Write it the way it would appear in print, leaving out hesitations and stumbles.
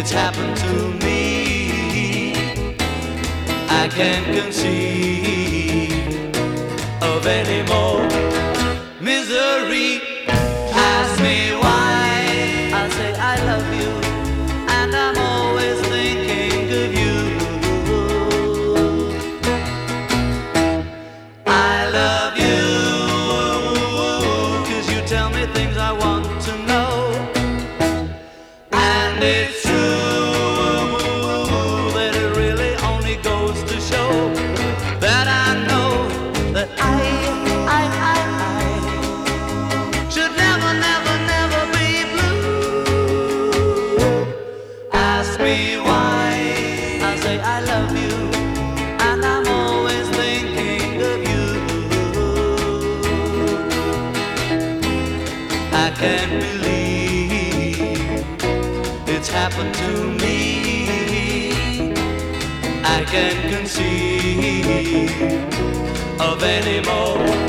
it's happened to me. I can't conceive of any more misery. Ask me why, I say I love you, and I'm always thinking of you. I love you, 'cause you tell me things I want to know. And it's true that it really only goes to show that I know that I should never, never, never be blue. Ask me why, I say I love you, and I'm always thinking of you. I can't believe it's happened to me. I can't conceive of any more